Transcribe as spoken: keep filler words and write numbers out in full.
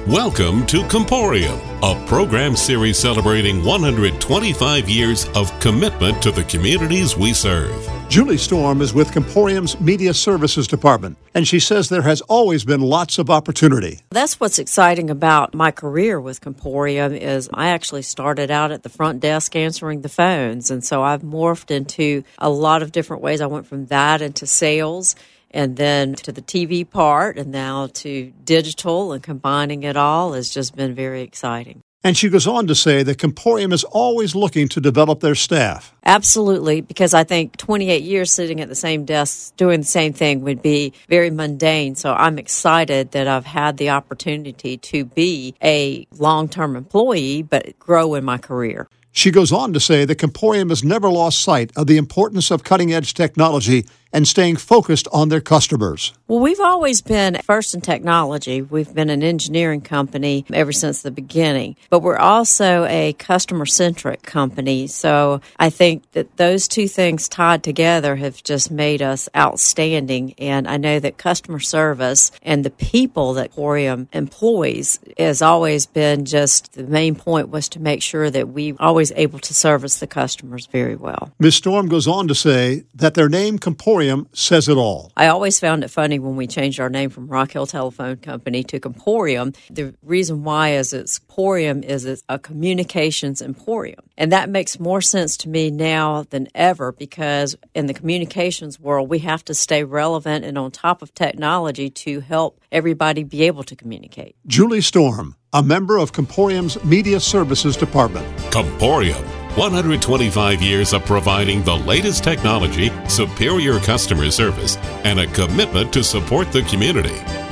Welcome to Comporium, a program series celebrating one hundred twenty-five years of commitment to the communities we serve. Julie Storm is with Comporium's Media Services Department, and she says there has always been lots of opportunity. That's what's exciting about my career with Comporium is I actually started out at the front desk answering the phones, and so I've morphed into a lot of different ways. I went from that into sales, and then to the T V part, and now to digital, and combining it all has just been very exciting. And she goes on to say that Comporium is always looking to develop their staff. Absolutely, because I think twenty-eight years sitting at the same desk doing the same thing would be very mundane. So I'm excited that I've had the opportunity to be a long-term employee, but grow in my career. She goes on to say that Comporium has never lost sight of the importance of cutting-edge technology and staying focused on their customers. Well, we've always been first in technology. We've been an engineering company ever since the beginning, but we're also a customer-centric company. So I think that those two things tied together have just made us outstanding. And I know that customer service and the people that Comporium employs has always been just the main point was to make sure that we always able to service the customers very well. Miz Storm goes on to say that their name Comporium says it all. I always found it funny when we changed our name from Rock Hill Telephone Company to Comporium. The reason why is it's Comporium is it's a communications emporium. And that makes more sense to me now than ever because in the communications world, we have to stay relevant and on top of technology to help everybody be able to communicate. Julie Storm, a member of Comporium's Media Services Department. Comporium, one hundred twenty-five years of providing the latest technology, superior customer service, and a commitment to support the community.